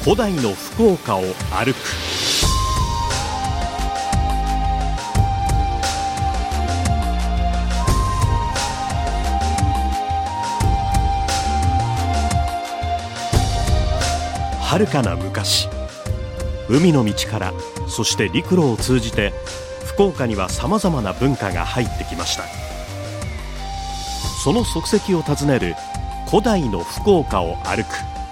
古代の福岡を歩く。遥かな昔、海の道からそして陸路を通じて福岡にはさまざまな文化が入ってきました。その足跡を訪ねる古代の福岡を歩く。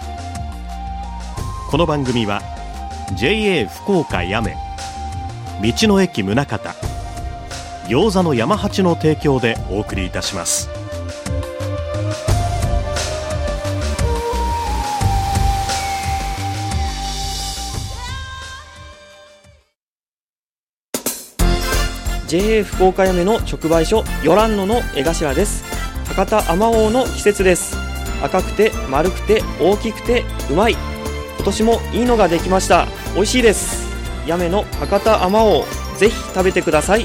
この番組は JA 福岡八女、道の駅宗像、餃子の山八の提供でお送りいたします。 JA 福岡八女の直売所ヨランノの江頭です。博多あまおうの季節です。赤くて丸くて大きくてうまい。今年もいいのができました。美味しいです。八女の博多あまおう、ぜひ食べてください。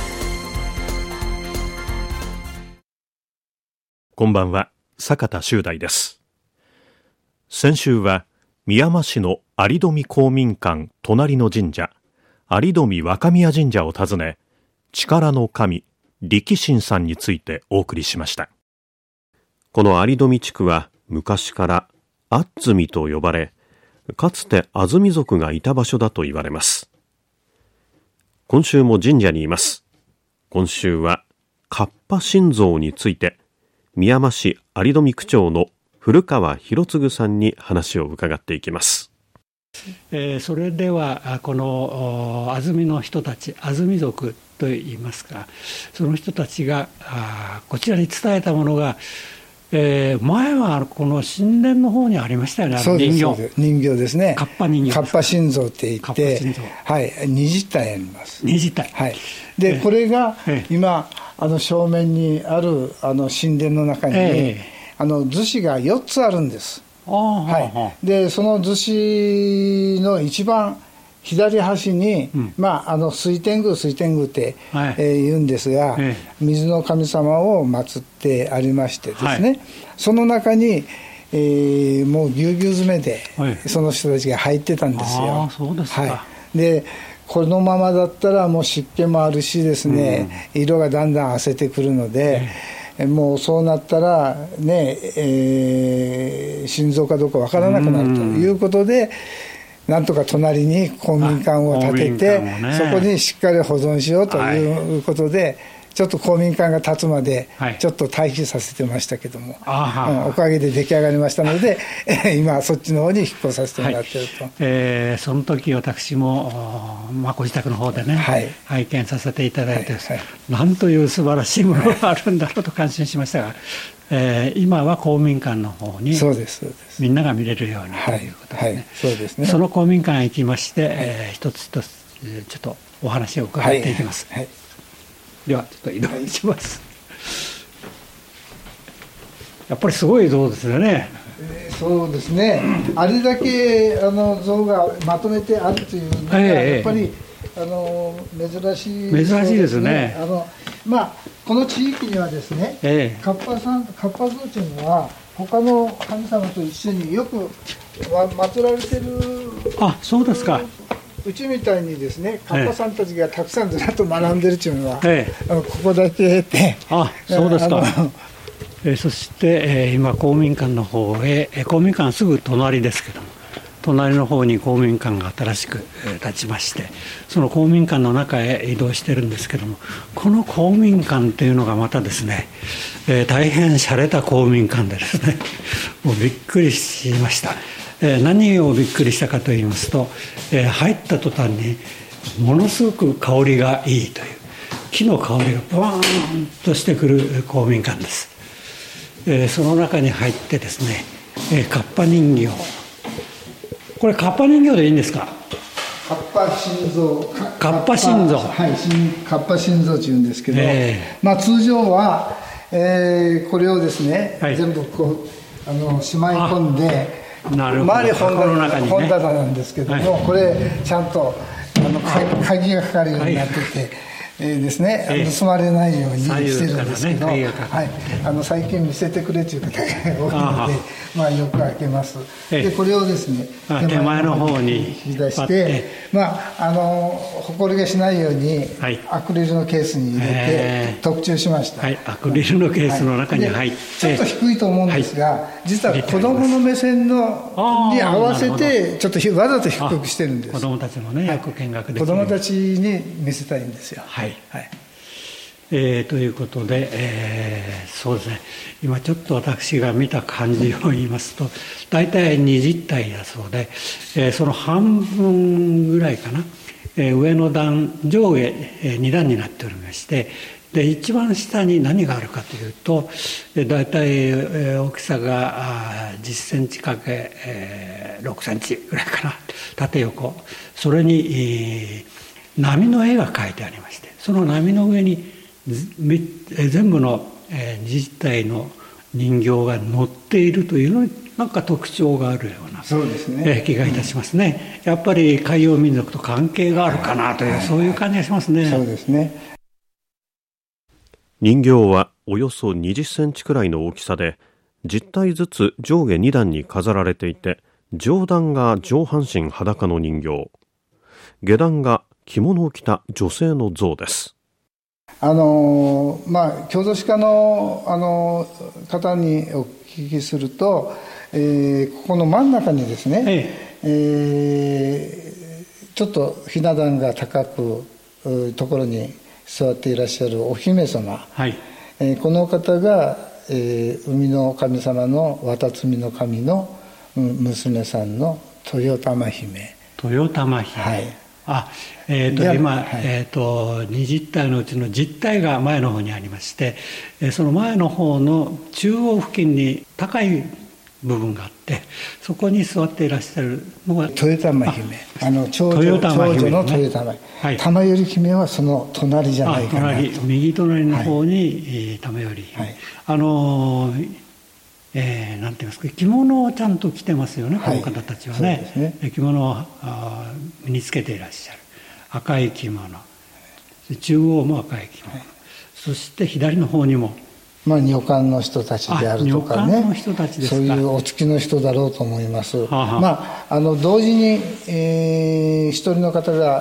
こんばんは、坂田修大です。先週は宮山市の有富公民館隣の神社、有富若宮神社を訪ね、力の神力神さんについてお送りしました。この有富地区は昔からあっずみと呼ばれ、かつて安住族がいた場所だと言われます。今週も神社にいます。今週はかっぱ神像について、宮山市有富区長の古川博次さんに話を伺っていきます。 それではこの安住の人たち、安住族といいますか、その人たちがこちらに伝えたものが、前はこの神殿の方にありましたよね。 人形ですね。 かっぱ人形、 かっぱ神像って言って、はい、20体あります。 20体、 はい。で、これが今正面にある神殿の中に、厨子が4つあるんです。はい、でその厨子の一番左端に、水天宮って、言うんですが、水の神様を祀ってありましてですね、その中に、もうぎゅうぎゅう詰めで、その人たちが入ってたんですよ。 そうですか。 でこのままだったらもう湿気もあるしですね、色がだんだん褪せてくるので、もうそうなったらね、心臓かどうかわからなくなるということで、なんとか隣に公民館を建てて、そこにしっかり保存しようということで、ちょっと公民館が建つまでちょっと待機させてましたけども、おかげで出来上がりましたので今そっちの方に引っ越させてもらっていると、 その時私も、ご自宅の方でね、拝見させていただいて、なんという素晴らしいものがあるんだろうと感心しましたが、今は公民館の方にみんなが見れるようにということですね。その公民館へ行きまして、一つ一つちょっとお話を伺っていきます。ではちょっと移動します。やっぱりすごい像ですよね。 そうですね。あれだけ像がまとめてあるというのがやっぱり珍しいですね。 この地域にはですね、かっぱ像というのは他の神様と一緒によく祀られてる。 そうですか。 うちみたいにですね、かっぱさんたちがたくさんずらっと並んでるっていうのは、ここだけで。 そうですか。そして、今公民館の方へ、公民館はすぐ隣ですけども、隣の方に公民館が新しく建ちまして、その公民館の中へ移動してるんですけども、この公民館っていうのがまたですね、大変洒落た公民館でですね、もうびっくりしました。何をびっくりしたかと言いますと、入った途端にものすごく香りがいいという、木の香りがバーンとしてくる公民館です。その中に入ってですね、かっぱ人形、これかっぱ人形でいいんですか？ かっぱ心臓、 かっぱ心臓、 かっぱ心臓というんですけど、通常は、これをですね、全部こうしまい込んで、周り本棚なんですけども、これちゃんと鍵がかかるようになってて、 ですね、盗まれないようにしてるんですけど、最近見せてくれという方が多いので、よく開けます。でこれをですね、 手前の方に引き出して、ほこりがしないようにアクリルのケースに入れて特注しました。 アクリルのケースの中に入って、 ちょっと低いと思うんですが、実は子どもの目線に合わせてちょっとわざと低くしてるんです。 子どもたちもね、よく見学できる。 子どもたちに見せたいんですよ。 ということで、そうですね、今ちょっと私が見た感じを言いますと、大体20体だそうで、その半分ぐらいかな、上の段上下2段になっておりまして、で一番下に何があるかというと、大体大きさが10センチかけ6センチぐらいかな、縦横、それに波の絵が描いてありまして、その波の上に全部の20体の人形が乗っているというのになんか特徴があるような気がいたしますね。やっぱり海洋民族と関係があるかなという、そういう感じがしますね。 そうですね。 人形はおよそ20センチくらいの大きさで、10体ずつ上下2段に飾られていて、上段が上半身裸の人形、下段が着物を着た女性の像です。 郷土史家の方にお聞きすると、ここの真ん中にですね、ちょっとひな壇が高くところに座っていらっしゃるお姫様、この方が、海の神様の渡積の神の娘さんの豊玉姫。 豊玉姫、今、20体のうちの10体が前の方にありまして、その前の方の中央付近に高い部分があって、そこに座っていらっしゃるのが豊玉姫、長女の豊玉姫、玉頼姫はその隣じゃないかなと。 右隣の方に玉頼姫、なんて言いますか、着物をちゃんと着てますよね、この方たちはね。着物を身につけていらっしゃる赤い着物、中央も赤い着物、そして左の方にも女官の人たちであるとかね、そういうお付きの人だろうと思います。同時に、一人の方が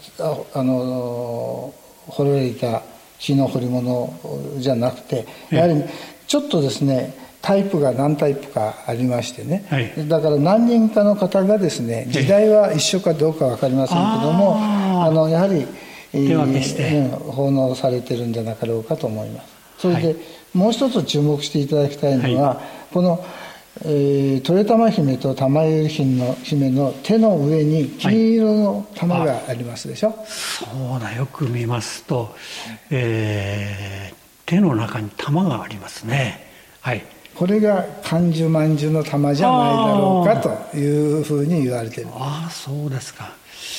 彫られた木の彫り物じゃなくて、やはりちょっとですね、タイプが何タイプかありましてね、だから何人かの方がですね、時代は一緒かどうか分かりませんけども、やはり、奉納されてるんじゃなかろうかと思います。それで、もう一つ注目していただきたいのは、この、豊玉姫と玉頼姫の手の上に金色の玉がありますでしょ。 そうだ、よく見ますと、手の中に玉がありますね。 これが甘寿饅頭の玉じゃないだろうかというふうに言われている。 そうですか。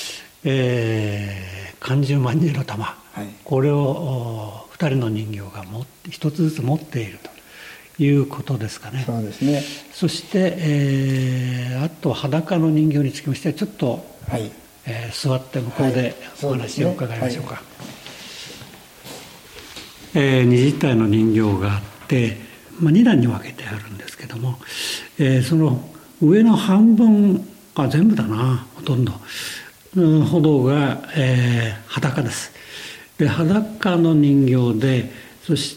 甘寿饅頭の玉、これを2人の人形が一つずつ持っているということですかね。 そうですね。 そして、あと裸の人形につきましてはちょっと、座って向こうでお話を伺いましょうか。20体の人形があって、2段に分けてあるんですけども、その上の半分全部だな、ほとんどほどが、裸です。で、裸の人形で、そして、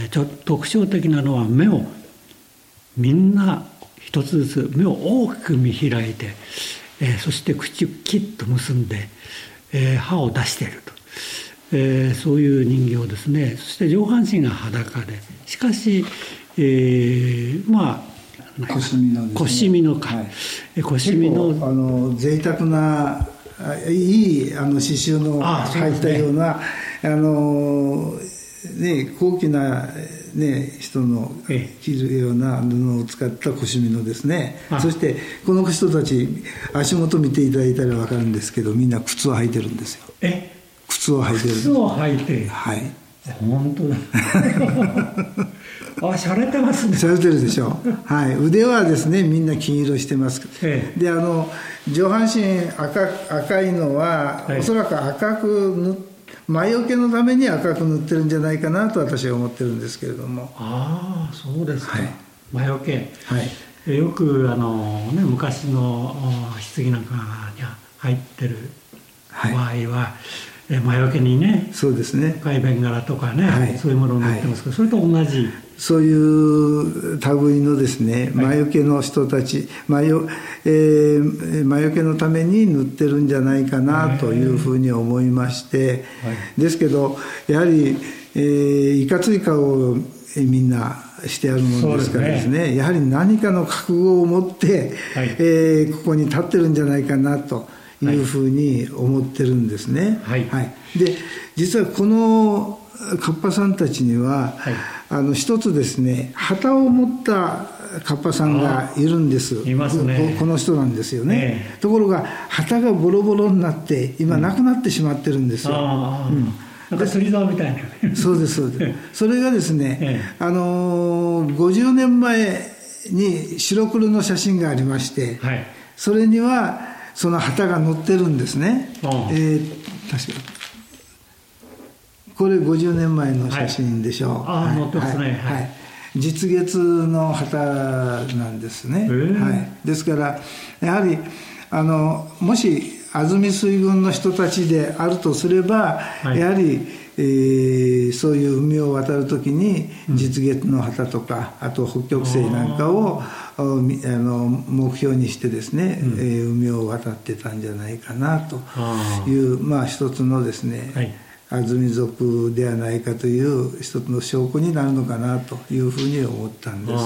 ちょっと特徴的なのは目をみんな一つずつ目を大きく見開いて、そして口をキッと結んで、歯を出していると。そういう人形ですね。そして上半身が裸で、しかし、腰身のですね、 腰身のか、腰身の贅沢ないい刺繍の入ったような高貴な、人の着るような布を使った腰身のですね。そしてこの人たち足元見ていただいたら分かるんですけど、みんな靴を履いてるんですよ。靴を履いてる。 靴を履いて。本当だ。しゃれてますね。 しゃれてるでしょ。腕はですね、みんな金色してます。で、上半身赤いのは、おそらく赤く塗っ魔除けのために赤く塗ってるんじゃないかなと私は思ってるんですけれども。 ああ、そうですか。 はい、 魔除け、 はい、 よく昔の棺なんかに入ってる場合は、魔除けにね、 そうですね、 赤いベンガラとかね、 はい、 そういうものを塗ってますけど、それと同じそういう類のですね、魔除けの人たち、魔除けのために塗ってるんじゃないかなというふうに思いまして、ですけどやはり、いかつい顔をみんなしてあるものですからですね、やはり何かの覚悟を持って、ここに立ってるんじゃないかなというふうに思ってるんですね。で、実はこのカッパさんたちには、一つですね、旗を持ったカッパさんがいるんです。 いますね。 この人なんですよね。ところが旗がボロボロになって今なくなってしまってるんですよ。 なんか釣り竿みたいな。 そうですそうです。それがですね、50年前に白黒の写真がありまして、それにはその旗が載ってるんですね。確かこれ50年前の写真でしょう。 載ってますね。 実月の旗なんですね。ですからやはりもし安住水軍の人たちであるとすれば、やはり、そういう海を渡るときに実月の旗とか、あと北極星なんかを目標にしてですね、海を渡ってたんじゃないかなという、一つのですね、安住族ではないかという一つの証拠になるのかなというふうに思ったんです。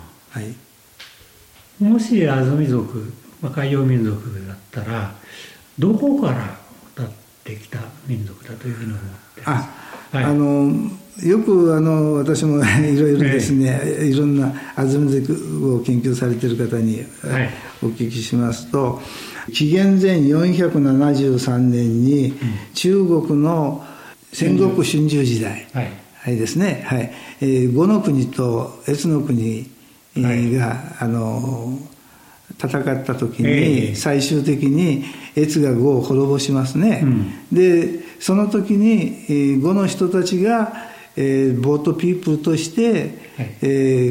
もし安住族、海洋民族だったらどこから渡ってきた民族だというふうに思ってます。 よく私もいろいろですね、いろんな安住族を研究されている方にお聞きしますと、紀元前473年に中国の戦国春秋時代ですね、呉の国と越の国が戦った時に最終的に越が呉を滅ぼしますね。でその時に呉の人たちがボートピープルとして、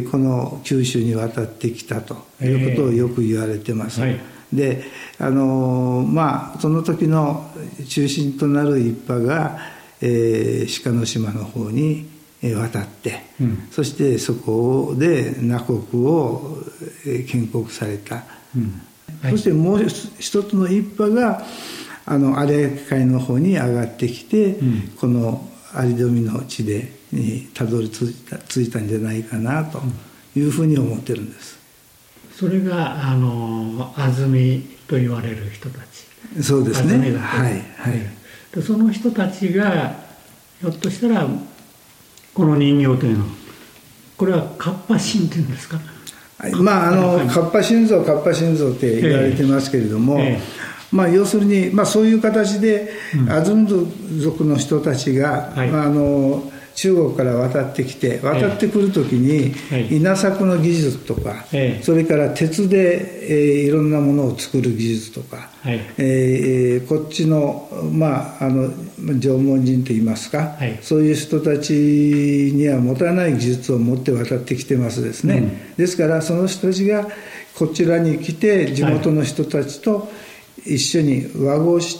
この九州に渡ってきたということをよく言われてます。でその時の中心となる一派が、鹿の島の方に渡って、そしてそこで南国を建国された、そしてもう一つの一派が有明海の方に上がってきて、この有富の地にたどり着いたんじゃないかなというふうに思ってるんです。 それが安住と言われる人たち。 そうですね。 でその人たちがひょっとしたらこの人形というのはこれはカッパ神というんですか。 カッパ神像って言われてますけれども、要するに、そういう形で安住族の人たちが、中国から渡ってきて、渡ってくるときに稲作の技術とか、それから鉄で、いろんなものを作る技術とか、こっちの、縄文人といいますか、そういう人たちには持たない技術を持って渡ってきてますですね。ですからその人たちがこちらに来て地元の人たちと一緒に和合して、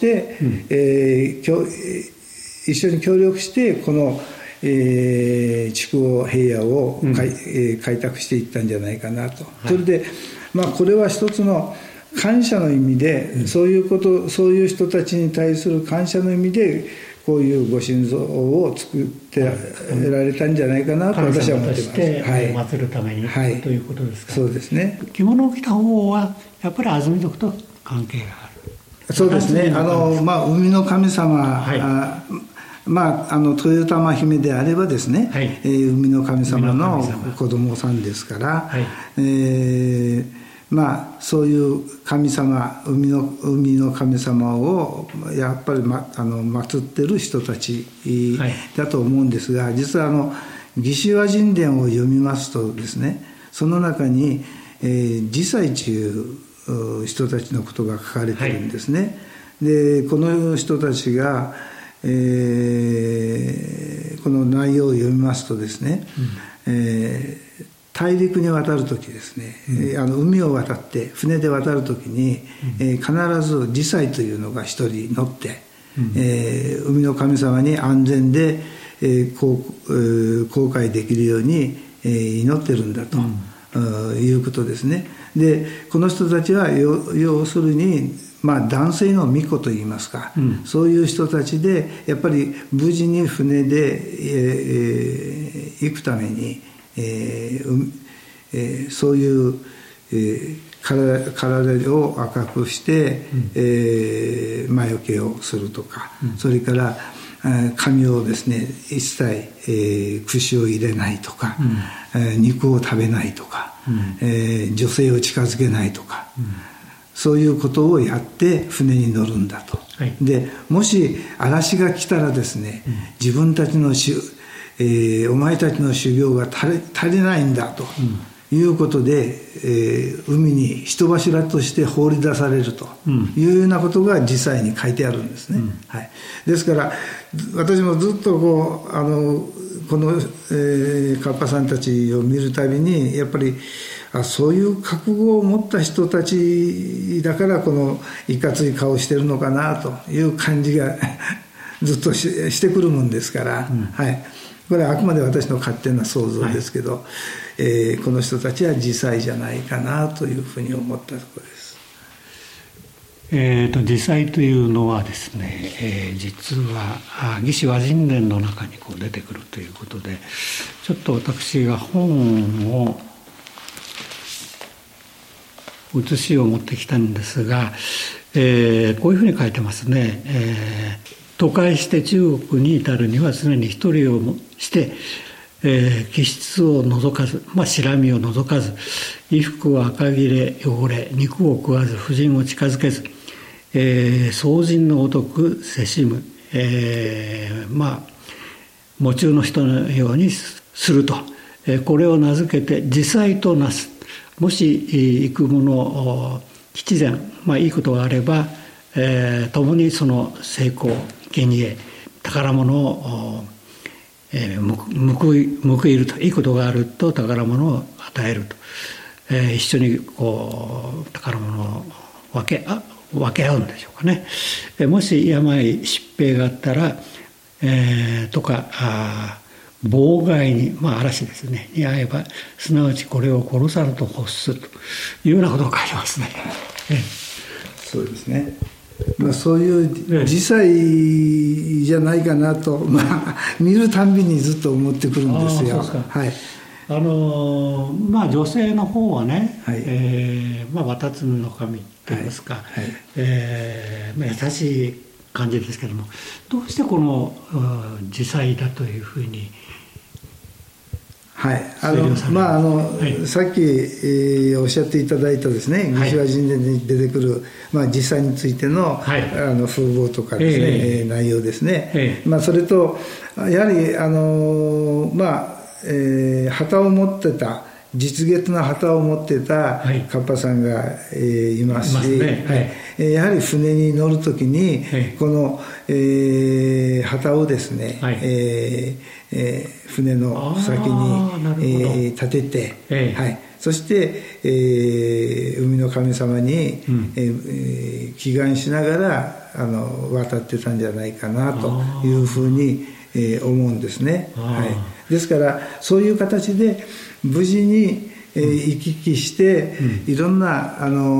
一緒に協力してこの筑後平野を開拓していったんじゃないかなと。それでこれは一つの感謝の意味で、そういう人たちに対する感謝の意味でこういうご神像を作ってられたんじゃないかなと私は思っています。 祀るために、ということですか。 そうですね。 着物を着た方はやっぱり安住族と関係がある。 そうですね。海の神様、豊玉姫であればですね、海の神様の子供さんですから、そういう神様、海の神様をやっぱり祀ってる人たちだと思うんですが、実は魏志倭人伝を読みますとですね、その中に慈斎という人たちのことが書かれてるんですね。でこの人たちが、 この内容を読みますとですね、大陸に渡るときですね、海を渡って船で渡るときに、必ず司祭というのが一人乗って、海の神様に安全で、航海できるように、祈ってるんだと、いうことですね。でこの人たちは要するに、男性の巫女といいますか、そういう人たちでやっぱり無事に船で、行くために、そういう、体を赤くして、魔除けをするとか、それから髪をですね一切、櫛を入れないとか、肉を食べないとか、女性を近づけないとか、そういうことをやって船に乗るんだと、でもし嵐が来たらですね、自分たちのお前たちの修行が足りないんだということで、海に人柱として放り出されるというようなことが実際に書いてあるんですね、ですから私もずっとこの、カッパさんたちを見るたびにやっぱりそういう覚悟を持った人たちだからこのいかつい顔してるのかなという感じがずっとしてくるもんですから、これはあくまで私の勝手な想像ですけど、この人たちは司祭じゃないかなというふうに思ったところです。 司祭というのはですね、実は魏志倭人伝の中にこう出てくるということで、ちょっと私が本を写しを持ってきたんですが、こういうふうに書いてますね。渡海して中国に至るには常に一人をして、気質を除かず、白身を除かず、衣服を赤切れ汚れ、肉を食わず、婦人を近づけず、僧人のごとくせしむ、喪中の人のようにすると、これを名付けて司祭となす。もし行く者吉善、いいことがあれば、共にその成功権威宝物を、報いると、いいことがあると宝物を与えると、一緒にこう宝物を分け合うんでしょうかね。もし病疾病があったら、とか妨害に、嵐ですねに遭えばすなわちこれを殺さぬと欲するというようなことを書いてますね。 そうですね。そういう司祭じゃないかなと、見るたんびにずっと思ってくるんですよ。 女性の方はね、綿摘の神といいますか、優しい感じですけども、どうしてこの司祭だというふうに、 さっき、おっしゃっていただいたですね、魏志倭人伝に出てくる、実際についての、風貌とかですね、内容ですね、それとやはり旗を持ってた実月の旗を持ってたカッパさんが、いますし、やはり船に乗るときに、この、旗をですね、船の先に、立てて、そして、海の神様に、祈願しながら渡ってたんじゃないかなというふうに、思うんですね。ですからそういう形で無事に、行き来して、いろんな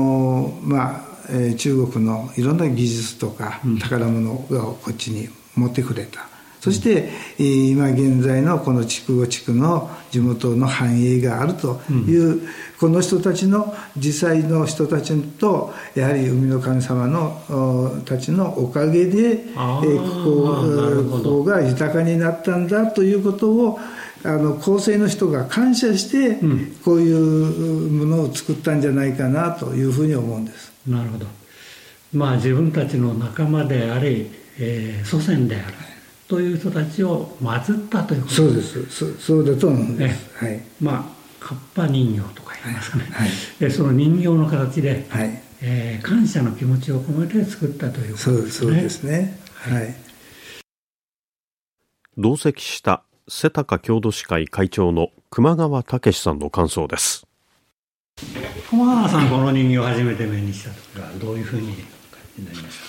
中国のいろんな技術とか宝物をこっちに持ってくれた。そして、今現在のこの筑後地区の地元の繁栄があるという、この人たちの実際の人たちとやはり海の神様のたちのおかげで、ここが豊かになったんだということを後世の人が感謝して、こういうものを作ったんじゃないかなというふうに思うんです。 なるほど。自分たちの仲間であり、祖先であるという人たちを祀ったということそうです。そうだと思うんです。 カッパ人形とか言いますかね。その人形の形で、感謝の気持ちを込めて作ったということですね。 そうですね。 同席した瀬高郷土史会会長の熊川武さんの感想です。 熊川さん、この人形を初めて目にした時はどういうふうになりました？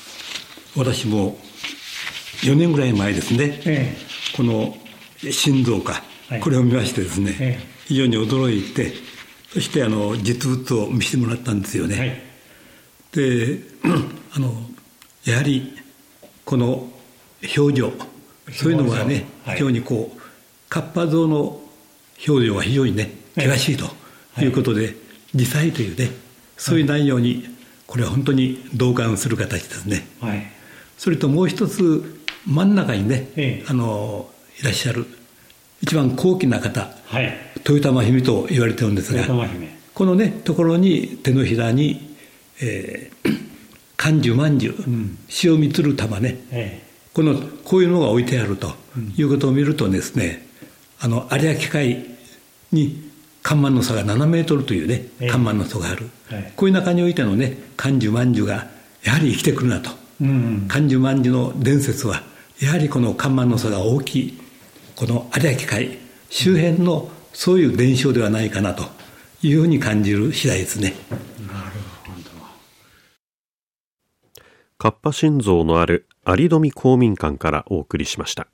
私も4年ぐらい前ですね、この心臓か、これを見ましてですね、非常に驚いて、そして実物を見せてもらったんですよね。でやはりこの表情、そういうのはね、非常にこうカッパ像の表情は非常にね険しいということで、実際というね、そういう内容にこれは本当に同感する形ですね。それともう一つ、真ん中にね、いらっしゃる一番高貴な方、豊玉姫と言われてるんですが、このねところに手のひらに甘寿まんじゅう、塩みつる玉ね、こういうのが置いてあるということを見るとですね、有明海に干満の差が7メートルというね、干満の差がある、こういう中においてのね甘寿まんじゅうがやはり生きてくるなと、甘寿まんじゅうの伝説はやはりこの干満の差が大きいこの有明海周辺のそういう伝承ではないかなというふうに感じる次第ですね。 なるほど。 カッパ心臓のある有富公民館からお送りしました。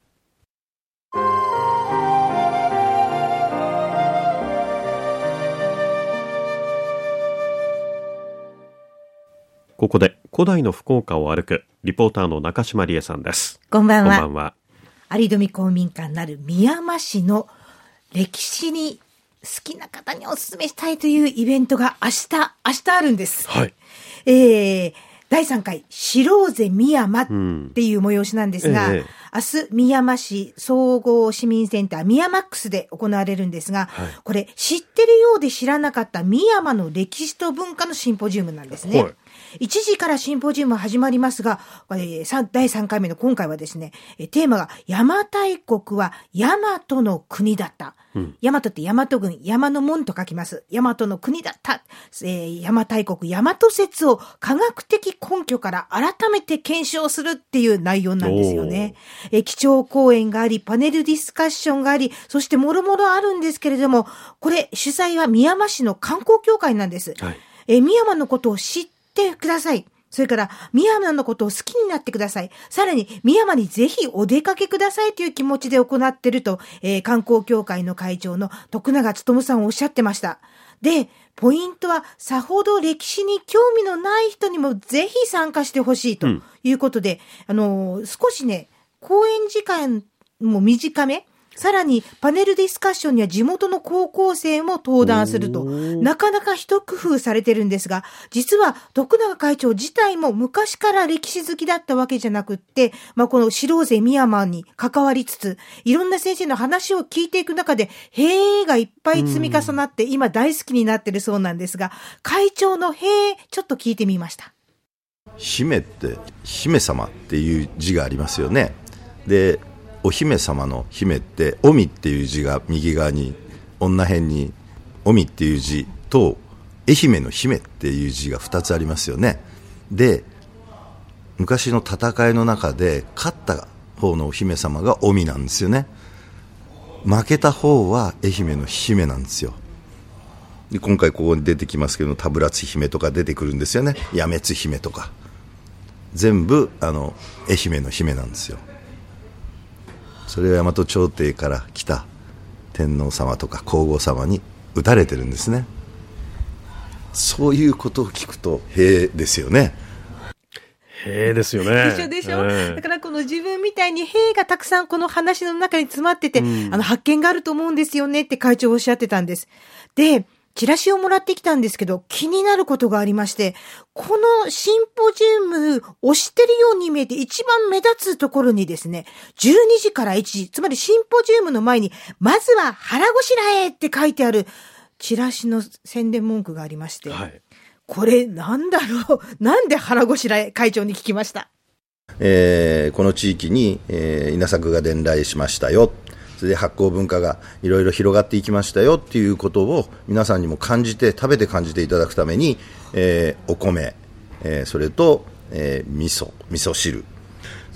ここで古代の福岡を歩くリポーターの中島理恵さんです。 こんばんは。 こんばんは。 有富公民館なる宮山市の歴史に好きな方にお勧めしたいというイベントが明日あるんです。第3回知ろうぜ宮山っていう催しなんですが、明日宮山市総合市民センターミヤマックスで行われるんですが、これ知ってるようで知らなかった宮山の歴史と文化のシンポジウムなんですね。1時からシンポジウム始まりますが、第3回目の今回はですね、テーマが邪馬台国は大和の国だった。大和って大和軍、山の門と書きます。大和の国だった。邪馬台国大和説を科学的根拠から改めて検証するっていう内容なんですよね。基調講演があり、パネルディスカッションがあり、そしてもろもろあるんですけれども、これ主催は宮山市の観光協会なんです。宮山のことを知ってください。それから宮山のことを好きになってください。さらに宮山にぜひお出かけくださいという気持ちで行っていると、観光協会の会長の徳永努さんおっしゃってました。で、ポイントはさほど歴史に興味のない人にもぜひ参加してほしいということで、少しね、講演時間も短め、さらにパネルディスカッションには地元の高校生も登壇すると、なかなか一工夫されてるんですが、実は徳永会長自体も昔から歴史好きだったわけじゃなくって、この知ろうぜ宮山に関わりつつ、いろんな先生の話を聞いていく中で、へーがいっぱい積み重なって今大好きになってるそうなんですが、会長のへーちょっと聞いてみました。 姫って姫様っていう字がありますよね。で、お姫様の姫っておみっていう字が右側に女辺におみっていう字と愛媛の姫っていう字が2つありますよね。で、昔の戦いの中で勝った方のお姫様がおみなんですよね。負けた方は愛媛の姫なんですよ。で、今回ここに出てきますけど、田村津姫とか出てくるんですよね。八女津姫とか全部愛媛の姫なんですよ。それは大和朝廷から来た天皇様とか皇后様に討たれてるんですね。そういうことを聞くとへえですよね。 へえですよね。 でしょ。だからこの自分みたいにへえがたくさんこの話の中に詰まってて、発見があると思うんですよねって会長おっしゃってたんです。で、チラシをもらってきたんですけど、気になることがありまして、このシンポジウムを知ってるように見えて一番目立つところにですね、12時から1時、つまりシンポジウムの前に、まずは腹ごしらえって書いてあるチラシの宣伝文句がありまして、これなんだろう、なんで腹ごしらえ、会長に聞きました。 この地域に、稲作が伝来しましたよ。それで発酵文化がいろいろ広がっていきましたよっていうことを皆さんにも感じて、食べて感じていただくために、お米、それと、味噌汁、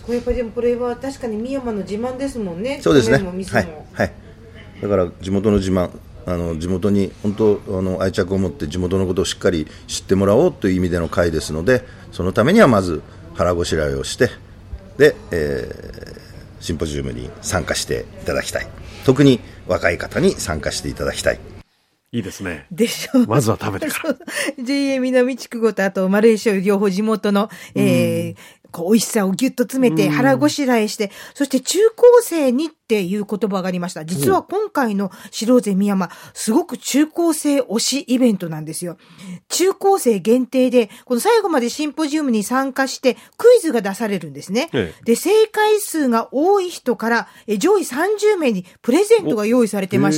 これやっぱりでもこれは確かに深山の自慢ですもんね。 そうですね。 米も味噌も、 はい。だから地元の自慢、地元に本当愛着を持って地元のことをしっかり知ってもらおうという意味での会ですので、そのためにはまず腹ごしらえをして、で、シンポジウムに参加していただきたい。特に若い方に参加していただきたい。 いいですね。 でしょう。 まずは食べてから。 JA 南筑後とあとマレーシア両方地元の、こう美味しさをギュッと詰めて腹ごしらえして、そして中高生にっていう言葉がありました。実は今回の白勢深山、すごく中高生推しイベントなんですよ。中高生限定で、この最後までシンポジウムに参加してクイズが出されるんですね。で、正解数が多い人から上位30名にプレゼントが用意されてまして、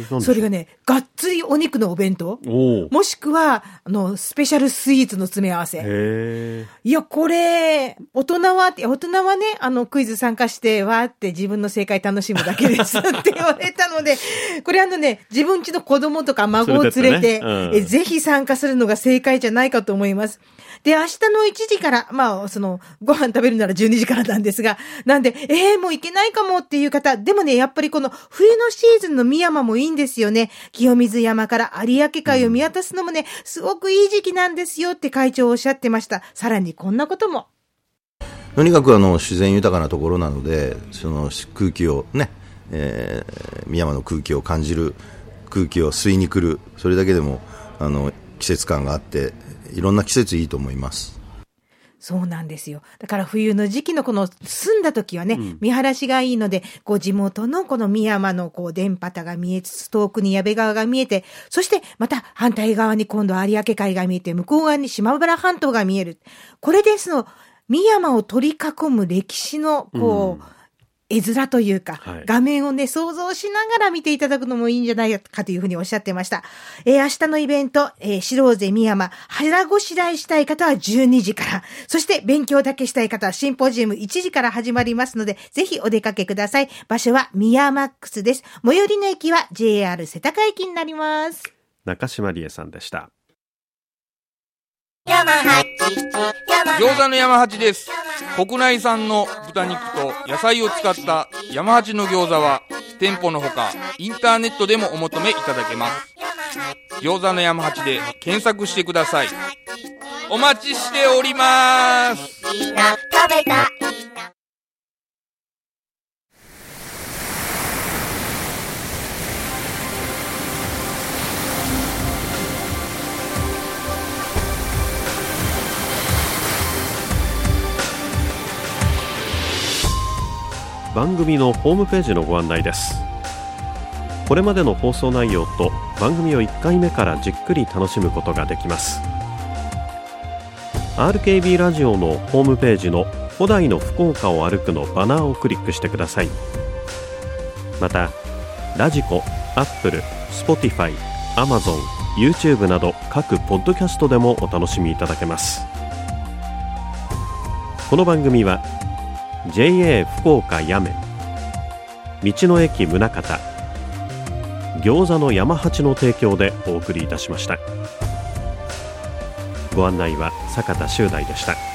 それがね、がっつりお肉のお弁当、もしくはスペシャルスイーツの詰め合わせ。いや、これ、大人はね、クイズ参加して、わーって自分の正解楽しむだけですって言われたので、これ自分家の子供とか孫を連れて、ぜひ参加するのが正解じゃないかと思います。で、明日の1時から、ご飯食べるなら12時からなんですが、なんで、もう行けないかもっていう方、でもね、やっぱりこの冬のシーズンの深山もいいんですよね。清水山から有明海を見渡すのもね、すごくいい時期なんですよって会長おっしゃってました。さらにこんなことも。 とにかく自然豊かなところなので、その空気をね、深山の空気を感じる、空気を吸いに来る、それだけでも季節感があって、いろんな季節いいと思います。 そうなんですよ。だから冬の時期のこの住んだ時はね、見晴らしがいいので、地元のこの深山の電波が見えつつ、遠くに矢部川が見えて、そしてまた反対側に今度有明海が見えて、向こう側に島原半島が見える。これで深山を取り囲む歴史の絵面というか、画面をね、想像しながら見ていただくのもいいんじゃないかというふうにおっしゃってました。明日のイベント、白勢深山、腹ごしらえしたい方は12時から、そして勉強だけしたい方はシンポジウム1時から始まりますので、ぜひお出かけください。場所はミヤマックスです。最寄りの駅は JR 世田谷駅になります。 中島理恵さんでした。 餃子の山八です。国内産の豚肉と野菜を使った山八の餃子は店舗のほかインターネットでもお求めいただけます。餃子の山八で検索してください。お待ちしております。みんな食べた。 番組のホームページのご案内です。これまでの放送内容と番組を1回目からじっくり楽しむことができます。 RKB ラジオのホームページの古代の福岡を歩くのバナーをクリックしてください。またラジコ、アップル、Spotify、Amazon、YouTube など各ポッドキャストでもお楽しみいただけます。この番組はJA 福岡八女、道の駅宗像、餃子の山八の提供でお送りいたしました。ご案内は坂田修大でした。